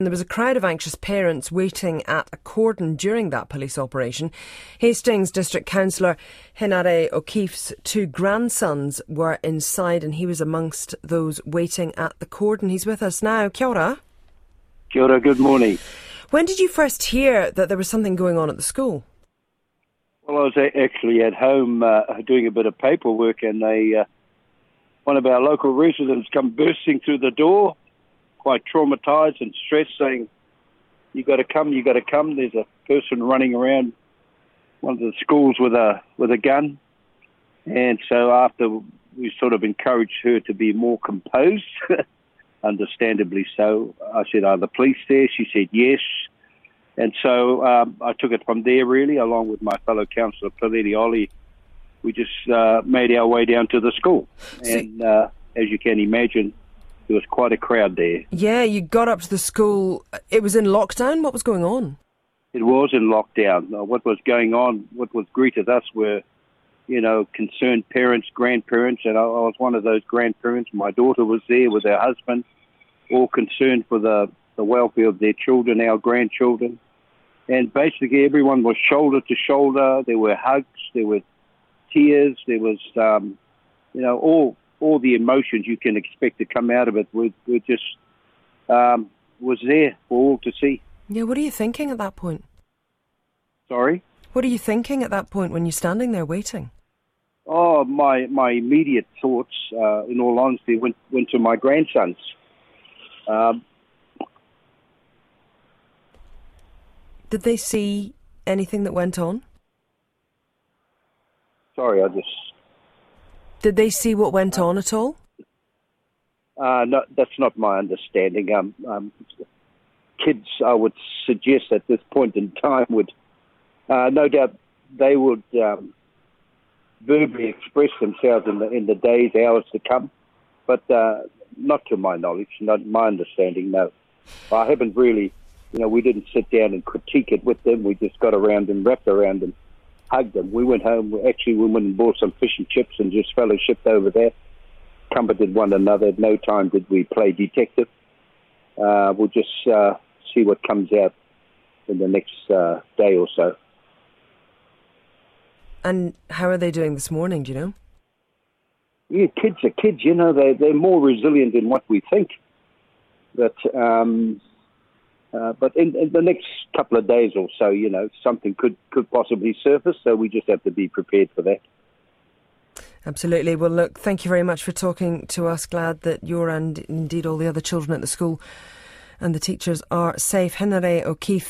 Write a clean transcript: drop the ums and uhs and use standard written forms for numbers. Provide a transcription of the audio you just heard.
There was a crowd of anxious parents waiting at a cordon during that police operation. Hastings District Councillor Hinare O'Keefe's two grandsons were inside and he was amongst those waiting at the cordon. He's with us now. Kia ora. Kia ora, good morning. When did you first hear that there was something going on at the school? Well, I was actually at home doing a bit of paperwork, and one of our local residents come bursting through the door, quite traumatised and stressed, saying, you got to come. There's a person running around one of the schools with a gun. And so after we sort of encouraged her to be more composed, understandably so, I said, are the police there? She said yes. And so I took it from there, really, along with my fellow councillor, Peleti Oli. We just made our way down to the school. And as you can imagine, there was quite a crowd there. Yeah, you got up to the school. It was in lockdown? What was going on? It was in lockdown. What was going on, what was greeted us were, concerned parents, grandparents, and I was one of those grandparents. My daughter was there with her husband, all concerned for the welfare of their children, our grandchildren. And basically everyone was shoulder to shoulder. There were hugs, there were tears, there was, all the emotions you can expect to come out of it was there for all to see. Yeah, what are you thinking at that point? Sorry? What are you thinking at that point when you're standing there waiting? Oh, my immediate thoughts, in all honesty, went to my grandsons. Did they see anything that went on? Sorry, Did they see what went on at all? No, that's not my understanding. Kids, I would suggest at this point in time would, no doubt, they would verbally express themselves in the days, hours to come, but not to my knowledge, not my understanding, no. I haven't really, we didn't sit down and critique it with them. We just got around and wrapped around and hugged them. We went home. We went and bought some fish and chips and just fellowshipped over there, comforted one another. At no time did we play detective. We'll just see what comes out in the next day or so. And how are they doing this morning, do you know? Yeah, kids are kids, they're more resilient than what we think. But in the next couple of days or so, something could possibly surface, so we just have to be prepared for that. Absolutely. Well, look, thank you very much for talking to us. Glad that you're and indeed all the other children at the school and the teachers are safe. Hinare O'Keefe